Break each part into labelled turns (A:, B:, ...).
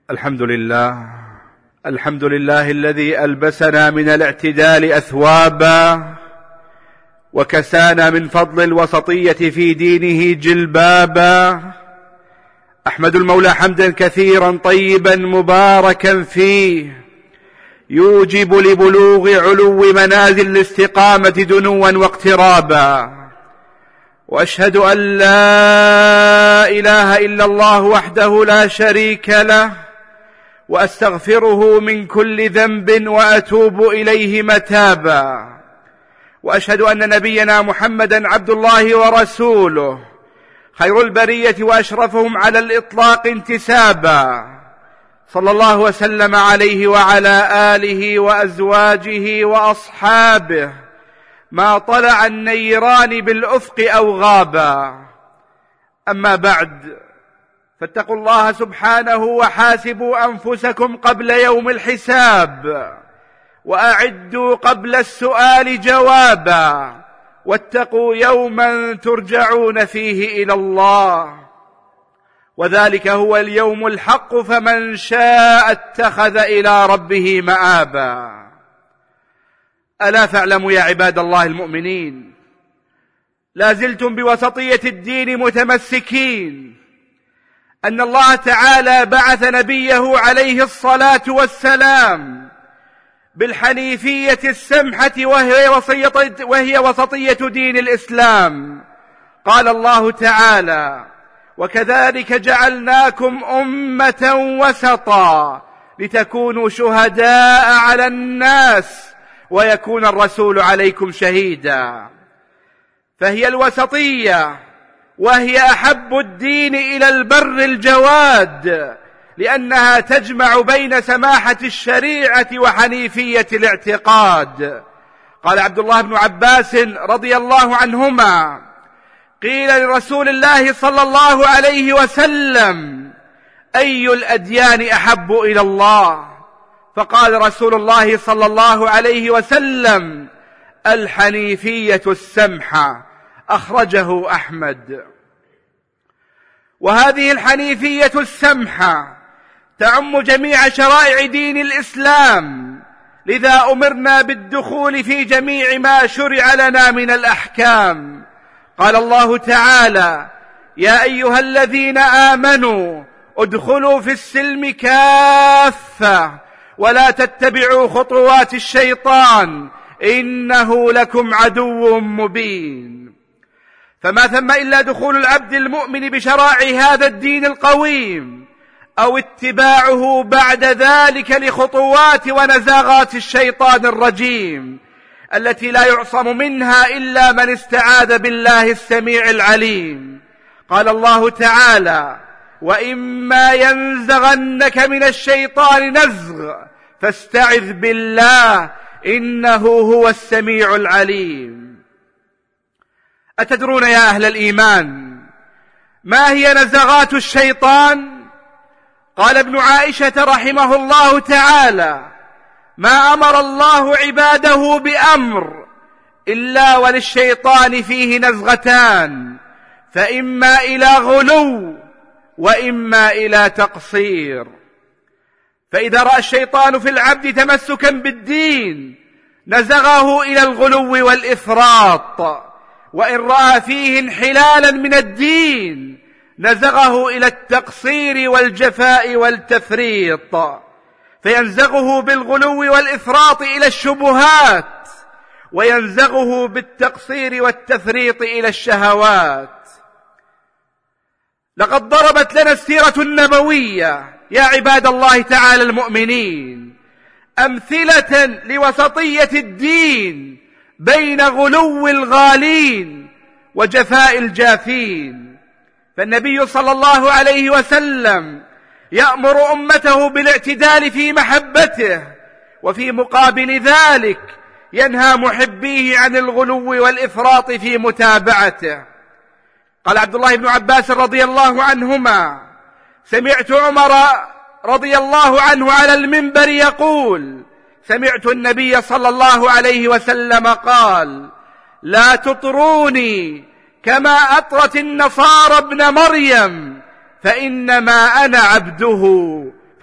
A: الحمد لله الذي ألبسنا من الاعتدال أثوابا، وكسانا من فضل الوسطية في دينه جلبابا. أحمد المولى حمدا كثيرا طيبا مباركا فيه، يوجب لبلوغ علو منازل الاستقامة دنوا واقترابا. وأشهد أن لا إله إلا الله وحده لا شريك له، وأستغفره من كل ذنب وأتوب إليه متابا. وأشهد أن نبينا محمدا عبد الله ورسوله، خير البرية وأشرفهم على الإطلاق انتسابا، صلى الله وسلم عليه وعلى آله وأزواجه وأصحابه ما طلع النيران بالأفق أو غابا. أما بعد، فاتقوا الله سبحانه وحاسبوا أنفسكم قبل يوم الحساب، وأعدوا قبل السؤال جوابا، واتقوا يوما ترجعون فيه إلى الله، وذلك هو اليوم الحق، فمن شاء اتخذ إلى ربه مآبا. ألا فاعلموا يا عباد الله المؤمنين، لا زلتم بوسطية الدين متمسكين، أن الله تعالى بعث نبيه عليه الصلاة والسلام بالحنيفية السمحة، وهي وسطية دين الإسلام. قال الله تعالى: وكذلك جعلناكم أمة وسطا لتكونوا شهداء على الناس ويكون الرسول عليكم شهيدا. فهي الوسطية، وهي أحب الدين إلى البر الجواد، لأنها تجمع بين سماحة الشريعة وحنيفية الاعتقاد. قال عبد الله بن عباس رضي الله عنهما: قيل لرسول الله صلى الله عليه وسلم: أي الأديان أحب إلى الله؟ فقال رسول الله صلى الله عليه وسلم: الحنيفية السمحة. أخرجه أحمد. وهذه الحنيفية السمحة تعم جميع شرائع دين الإسلام، لذا أمرنا بالدخول في جميع ما شرع لنا من الأحكام. قال الله تعالى: يا أيها الذين آمنوا ادخلوا في السلم كافة ولا تتبعوا خطوات الشيطان إنه لكم عدو مبين. فما ثم إلا دخول العبد المؤمن بشرائع هذا الدين القويم، أو اتباعه بعد ذلك لخطوات ونزاغات الشيطان الرجيم التي لا يعصم منها إلا من استعاذ بالله السميع العليم. قال الله تعالى: وإما ينزغنك من الشيطان نزغ فاستعذ بالله إنه هو السميع العليم. أتدرون يا أهل الإيمان ما هي نزغات الشيطان؟ قال ابن عائشة رحمه الله تعالى: ما أمر الله عباده بأمر إلا وللشيطان فيه نزغتان، فإما إلى غلو وإما إلى تقصير. فإذا رأى الشيطان في العبد تمسكا بالدين نزغه إلى الغلو والإفراط، وإن رأى فيه انحلالا من الدين نزغه إلى التقصير والجفاء والتفريط، فينزغه بالغلو والإفراط إلى الشبهات، وينزغه بالتقصير والتفريط إلى الشهوات. لقد ضربت لنا السيرة النبوية يا عباد الله تعالى المؤمنين أمثلة لوسطية الدين بين غلو الغالين وجفاء الجافين. فالنبي صلى الله عليه وسلم يأمر أمته بالاعتدال في محبته، وفي مقابل ذلك ينهى محبيه عن الغلو والإفراط في متابعته. قال عبد الله بن عباس رضي الله عنهما: سمعت عمر رضي الله عنه على المنبر يقول: سمعت النبي صلى الله عليه وسلم قال: لا تطروني كما أطرت النصارى ابن مريم، فإنما أنا عبده،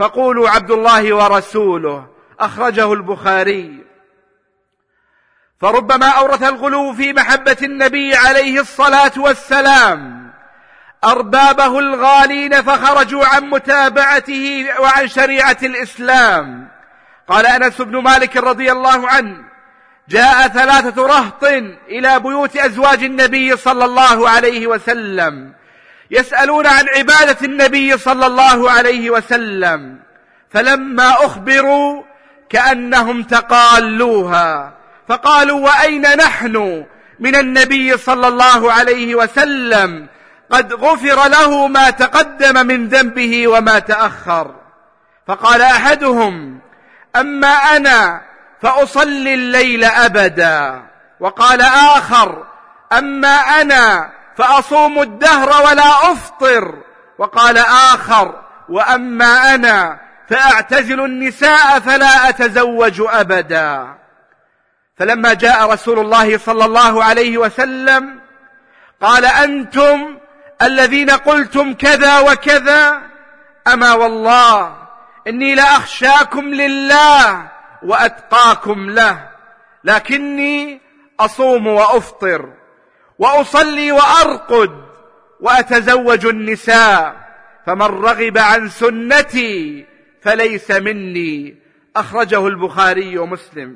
A: فقولوا عبد الله ورسوله. أخرجه البخاري. فربما أورث الغلو في محبة النبي عليه الصلاة والسلام أربابه الغالين فخرجوا عن متابعته وعن شريعة الإسلام. قال أنس بن مالك رضي الله عنه: جاء 3 رهط إلى بيوت أزواج النبي صلى الله عليه وسلم يسألون عن عبادة النبي صلى الله عليه وسلم، فلما أخبروا كأنهم تقالوها، فقالوا: وأين نحن من النبي صلى الله عليه وسلم؟ قد غفر له ما تقدم من ذنبه وما تأخر. فقال أحدهم: أما أنا فأصلي الليل أبدا. وقال آخر: أما أنا فأصوم الدهر ولا أفطر. وقال آخر: وأما أنا فأعتزل النساء فلا أتزوج أبدا. فلما جاء رسول الله صلى الله عليه وسلم قال: أنتم الذين قلتم كذا وكذا؟ أما والله إني لأخشاكم لله وأتقاكم له، لكني أصوم وأفطر وأصلي وأرقد وأتزوج النساء، فمن رغب عن سنتي فليس مني. أخرجه البخاري ومسلم.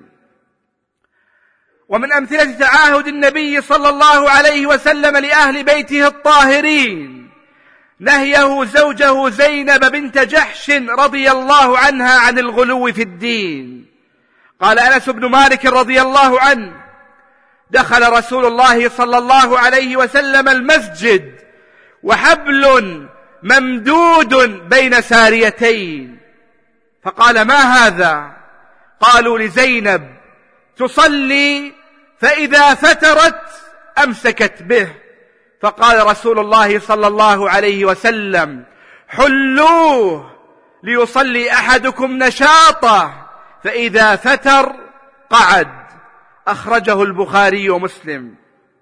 A: ومن أمثلة تعاهد النبي صلى الله عليه وسلم لأهل بيته الطاهرين نهيه زوجه زينب بنت جحش رضي الله عنها عن الغلو في الدين. قال أنس بن مالك رضي الله عنه: دخل رسول الله صلى الله عليه وسلم المسجد وحبل ممدود بين ساريتين، فقال: ما هذا؟ قالوا لزينب: تصلي فإذا فترت أمسكت به. فقال رسول الله صلى الله عليه وسلم: حلوه ليصلي أحدكم نشاطه، فإذا فتر قعد. أخرجه البخاري ومسلم.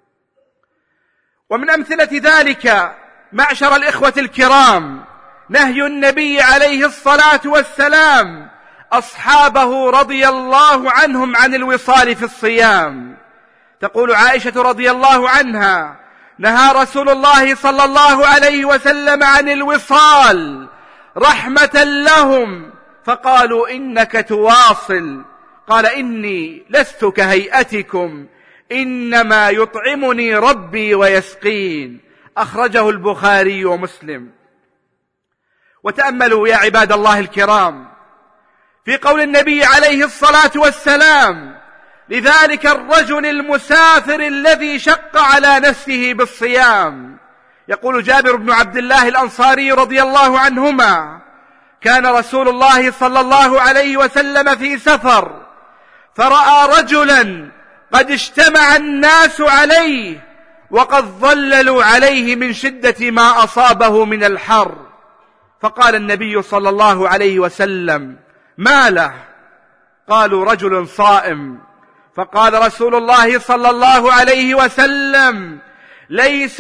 A: ومن أمثلة ذلك معشر الإخوة الكرام نهي النبي عليه الصلاة والسلام أصحابه رضي الله عنهم عن الوصال في الصيام. تقول عائشة رضي الله عنها: نهى رسول الله صلى الله عليه وسلم عن الوصال رحمة لهم، فقالوا: إنك تواصل. قال: إني لست كهيئتكم، إنما يطعمني ربي ويسقين. أخرجه البخاري ومسلم. وتأملوا يا عباد الله الكرام في قول النبي عليه الصلاة والسلام لذلك الرجل المسافر الذي شق على نفسه بالصيام. يقول جابر بن عبد الله الأنصاري رضي الله عنهما: كان رسول الله صلى الله عليه وسلم في سفر، فرأى رجلا قد اجتمع الناس عليه وقد ظللوا عليه من شدة ما أصابه من الحر، فقال النبي صلى الله عليه وسلم: ما له؟ قالوا: رجل صائم. فقال رسول الله صلى الله عليه وسلم: ليس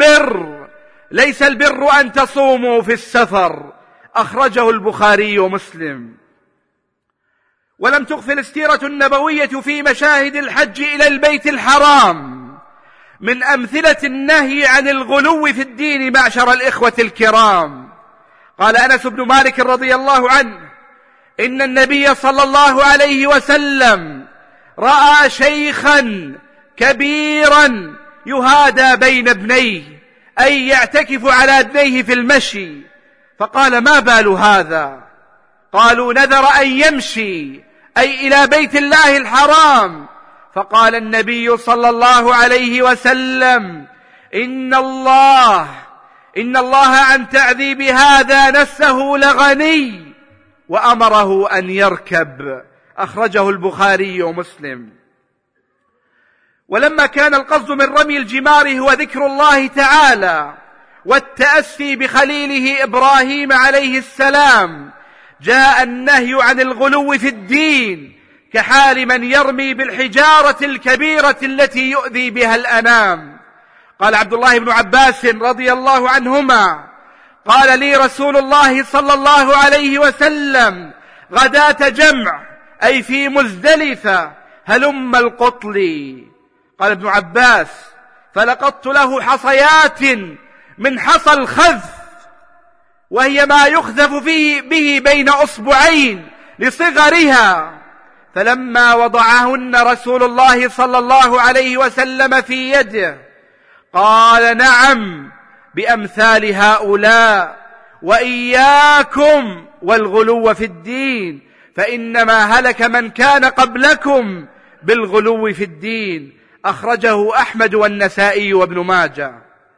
A: البر أن تصوموا في السفر. أخرجه البخاري ومسلم. ولم تغفل السيرة النبوية في مشاهد الحج إلى البيت الحرام من أمثلة النهي عن الغلو في الدين معشر الإخوة الكرام. قال أنس بن مالك رضي الله عنه: إن النبي صلى الله عليه وسلم رأى شيخا كبيرا يهادى بين ابنيه، أي يعتكف على ابنيه في المشي، فقال: ما بال هذا؟ قالوا: نذر أن يمشي، أي إلى بيت الله الحرام. فقال النبي صلى الله عليه وسلم: إن الله عن تعذيب هذا نفسه لغني، وأمره أن يركب. أخرجه البخاري ومسلم. ولما كان القصد من رمي الجمار هو ذكر الله تعالى والتأسي بخليله إبراهيم عليه السلام، جاء النهي عن الغلو في الدين كحال من يرمي بالحجارة الكبيرة التي يؤذي بها الأنام. قال عبد الله بن عباس رضي الله عنهما: قال لي رسول الله صلى الله عليه وسلم غداة جمع، أي في مزدلفة، هلم القطل. قال ابن عباس: فلقطت له حصيات من حصى الخذف، وهي ما يخذف به بين أصبعين لصغرها، فلما وضعهن رسول الله صلى الله عليه وسلم في يده قال: نعم، بأمثال هؤلاء، وإياكم والغلو في الدين، فإنما هلك من كان قبلكم بالغلو في الدين. أخرجه أحمد والنسائي وابن ماجه.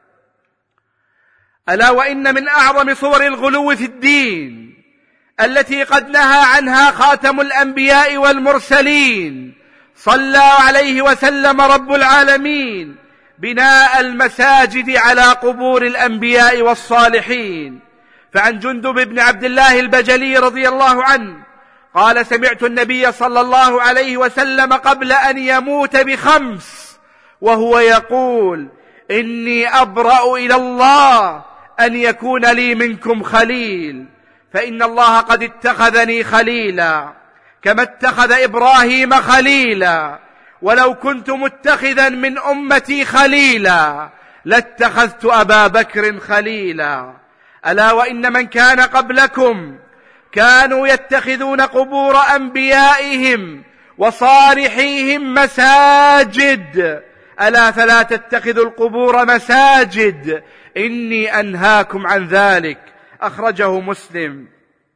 A: ألا وإن من أعظم صور الغلو في الدين التي قد نهى عنها خاتم الأنبياء والمرسلين صلى عليه وسلم رب العالمين بناء المساجد على قبور الأنبياء والصالحين. فعن جندب بن عبد الله البجلي رضي الله عنه قال: سمعت النبي صلى الله عليه وسلم قبل أن يموت ب5 وهو يقول: إني أبرأ إلى الله أن يكون لي منكم خليل، فإن الله قد اتخذني خليلا كما اتخذ إبراهيم خليلا، ولو كنت متخذا من أمتي خليلا لاتخذت أبا بكر خليلا. ألا وإن من كان قبلكم كانوا يتخذون قبور أنبيائهم وصالحيهم مساجد، ألا فلا تتخذوا القبور مساجد، إني أنهاكم عن ذلك. أخرجه مسلم.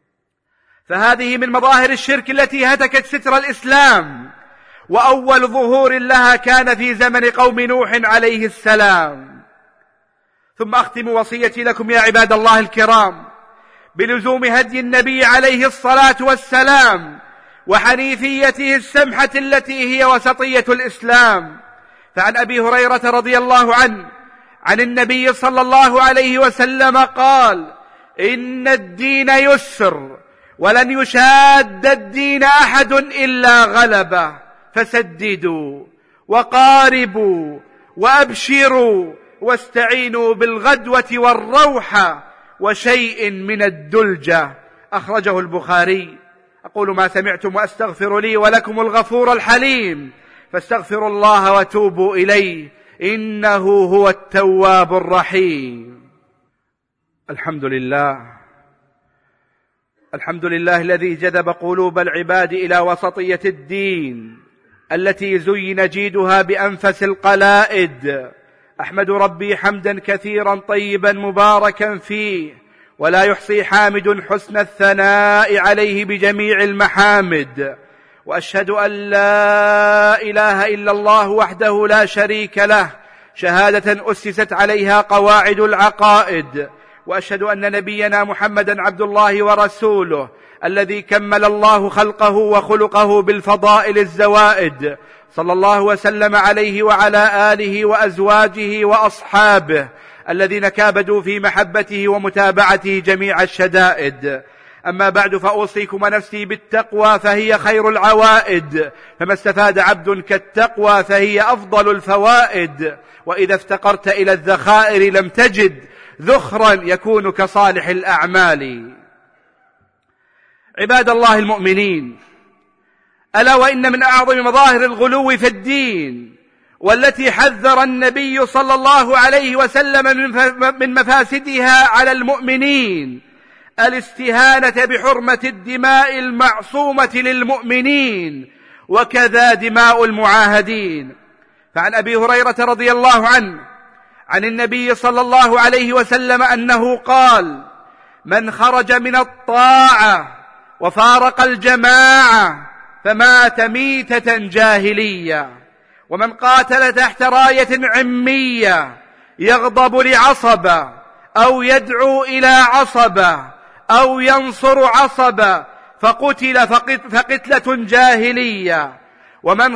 A: فهذه من مظاهر الشرك التي هتكت ستر الإسلام، وأول ظهور لها كان في زمن قوم نوح عليه السلام. ثم أختم وصيتي لكم يا عباد الله الكرام بلزوم هدي النبي عليه الصلاة والسلام وحنيفيته السمحة التي هي وسطية الإسلام. فعن أبي هريرة رضي الله عنه عن النبي صلى الله عليه وسلم قال: إن الدين يسر، ولن يشاد الدين أحد إلا غلبه، فسددوا وقاربوا وأبشروا واستعينوا بالغدوة والروحة وشيء من الدلجة. أخرجه البخاري. أقول ما سمعتم وأستغفر لي ولكم الغفور الحليم، فاستغفروا الله وتوبوا إليه، إنه هو التواب الرحيم. الحمد لله الذي جذب قلوب العباد إلى وسطية الدين التي زين جيدها بأنفس القلائد. أحمد ربي حمدا كثيرا طيبا مباركا فيه، ولا يحصي حامد حسن الثناء عليه بجميع المحامد. وأشهد أن لا إله إلا الله وحده لا شريك له، شهادة أسست عليها قواعد العقائد. وأشهد أن نبينا محمدا عبد الله ورسوله الذي كمل الله خلقه وخلقه بالفضائل الزوائد، صلى الله وسلم عليه وعلى آله وأزواجه وأصحابه الذين كابدوا في محبته ومتابعته جميع الشدائد. أما بعد، فأوصيكم ونفسي بالتقوى، فهي خير العوائد، فما استفاد عبد كالتقوى فهي أفضل الفوائد. وإذا افتقرت إلى الذخائر لم تجد ذخرا يكون كصالح الأعمال. عباد الله المؤمنين، ألا وإن من أعظم مظاهر الغلو في الدين والتي حذر النبي صلى الله عليه وسلم من مفاسدها على المؤمنين الاستهانة بحرمة الدماء المعصومة للمؤمنين، وكذا دماء المعاهدين. فعن أبي هريرة رضي الله عنه عن النبي صلى الله عليه وسلم أنه قال: من خرج من الطاعة وفارق الجماعة فمات ميتة جاهلية، ومن قاتل تحت راية عمية يغضب لعصبة أو يدعو إلى عصبة أو ينصر عصبة فقتل فقتلة جاهلية، ومن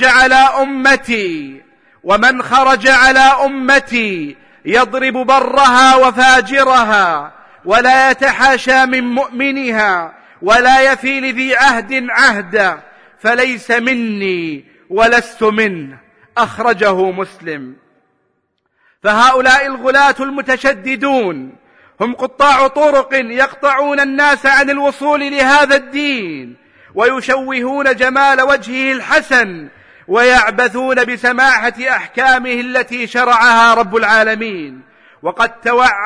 A: خرج على أمتي يضرب برها وفاجرها ولا يتحاشى من مؤمنها ولا يفي لذي عهد عهدا فليس مني ولست منه. أخرجه مسلم. فهؤلاء الغلاة المتشددون هم قطاع طرق يقطعون الناس عن الوصول لهذا الدين، ويشوهون جمال وجهه الحسن، ويعبثون بسماحة أحكامه التي شرعها رب العالمين. وقد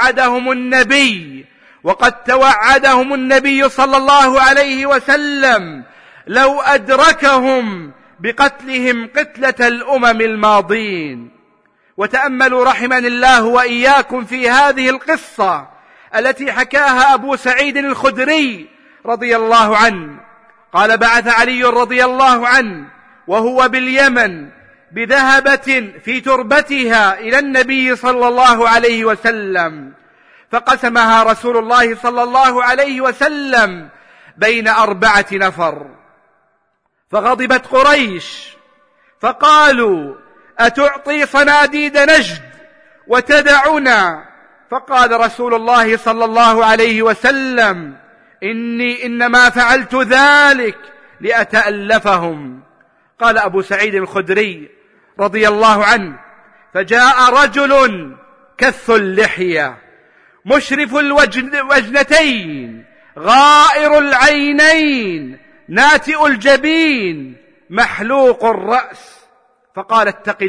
A: توعدهم النبي صلى الله عليه وسلم لو أدركهم بقتلهم قتلة الأمم الماضين. وتأملوا رحمني الله وإياكم في هذه القصة التي حكاها أبو سعيد الخدري رضي الله عنه. قال: بعث علي رضي الله عنه وهو باليمن بذهبة في تربتها إلى النبي صلى الله عليه وسلم، فقسمها رسول الله صلى الله عليه وسلم بين 4 نفر، فغضبت قريش فقالوا: أتعطي صناديد نجد وتدعنا؟ فقال رسول الله صلى الله عليه وسلم: إني إنما فعلت ذلك لأتألفهم. قال أبو سعيد الخدري رضي الله عنه: فجاء رجل كث اللحية مشرف الوجنتين غائر العينين ناتئ الجبين محلوق الرأس، فقال: اتق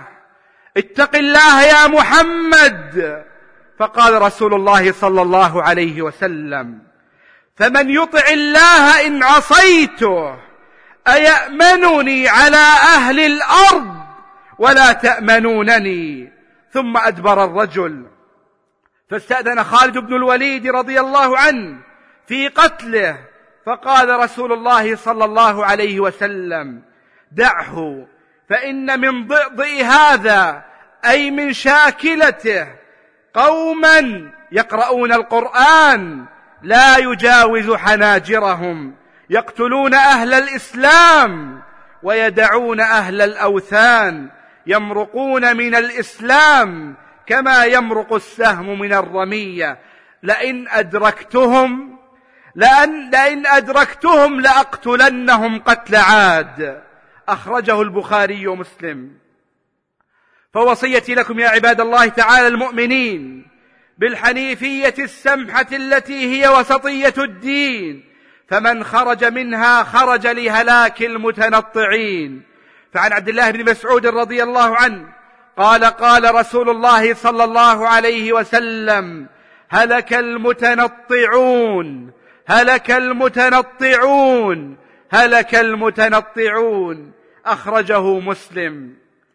A: الله يا محمد. فقال رسول الله صلى الله عليه وسلم: فمن يطع الله إن عصيته أيأمنني على أهل الأرض ولا تأمنونني؟ ثم أدبر الرجل، فاستأذن خالد بن الوليد رضي الله عنه في قتله، فقال رسول الله صلى الله عليه وسلم: دعه، فإن من ضئضئ هذا أي من شاكلته قوما يقرؤون القرآن لا يجاوز حناجرهم، يقتلون أهل الإسلام ويدعون أهل الأوثان، يمرقون من الإسلام كما يمرق السهم من الرمية، لئن أدركتهم لأقتلنهم قتل عاد. أخرجه البخاري ومسلم. فوصيتي لكم يا عباد الله تعالى المؤمنين بالحنيفية السمحة التي هي وسطية الدين، فمن خرج منها خرج لهلاك المتنطعين. فعن عبد الله بن مسعود رضي الله عنه قال: قال رسول الله صلى الله عليه وسلم: هلك المتنطعون، هلك المتنطعون، هلك المتنطعون. أخرجه مسلم.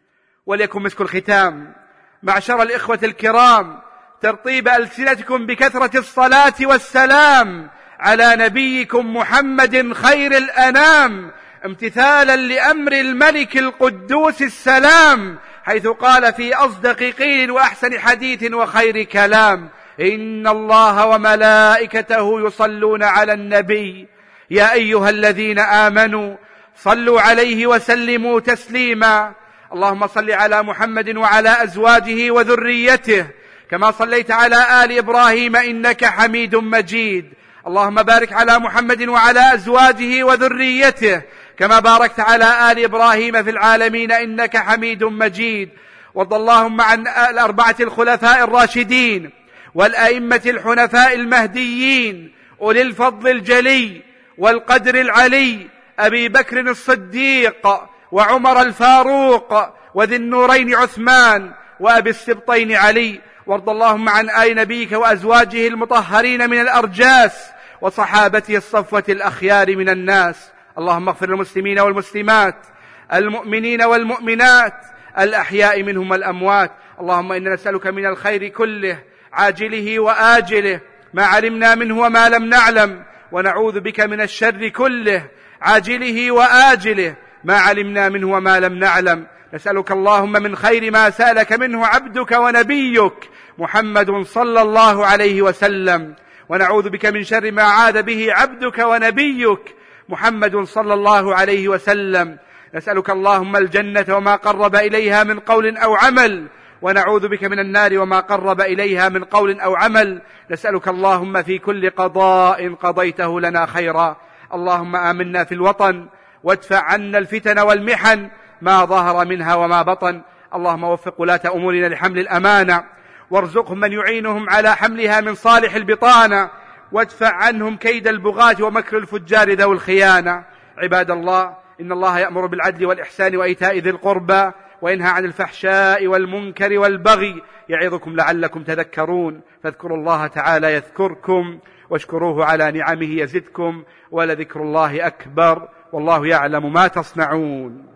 A: وليكن مسك الختام معشر الإخوة الكرام ترطيب ألسنتكم بكثرة الصلاة والسلام على نبيكم محمد خير الأنام، امتثالا لأمر الملك القدوس السلام، حيث قال في أصدق قيل وأحسن حديث وخير كلام: إن الله وملائكته يصلون على النبي يا أيها الذين آمنوا صلوا عليه وسلموا تسليما. اللهم صل على محمد وعلى أزواجه وذريته كما صليت على آل إبراهيم إنك حميد مجيد. اللهم بارك على محمد وعلى أزواجه وذريته كما باركت على آل إبراهيم في العالمين إنك حميد مجيد. وارض اللهم عن الأربعة الخلفاء الراشدين والأئمة الحنفاء المهديين أولي الفضل الجلي والقدر العلي، أبي بكر الصديق وعمر الفاروق وذي النورين عثمان وأبي السبطين علي. وارض اللهم عن آل نبيك وأزواجه المطهرين من الأرجاس وصحابته الصفوة الأخيار من الناس. اللهم اغفر للمسلمين والمسلمات، المؤمنين والمؤمنات، الأحياء منهم والأموات. اللهم إنا نسألك من الخير كله عاجله وآجله ما علمنا منه وما لم نعلم، ونعوذ بك من الشر كله عاجله وآجله ما علمنا منه وما لم نعلم. نسألك اللهم من خير ما سألك منه عبدك ونبيك محمد صلى الله عليه وسلم، ونعوذ بك من شر ما عاد به عبدك ونبيك محمد صلى الله عليه وسلم. نسألك اللهم الجنة وما قرب إليها من قول أو عمل، ونعوذ بك من النار وما قرب إليها من قول أو عمل. نسألك اللهم في كل قضاء قضيته لنا خيرا. اللهم آمنا في الوطن وادفع عنا الفتن والمحن ما ظهر منها وما بطن. اللهم وفق ولاة أمورنا لحمل الأمانة، وارزقهم من يعينهم على حملها من صالح البطانة، وادفع عنهم كيد البغاة ومكر الفجار ذوي الخيانة. عباد الله، إن الله يأمر بالعدل والإحسان وإيتاء ذي القربى وينهى عن الفحشاء والمنكر والبغي، يعظكم لعلكم تذكرون. فاذكروا الله تعالى يذكركم، واشكروه على نعمه يزدكم، ولذكر الله أكبر، والله يعلم ما تصنعون.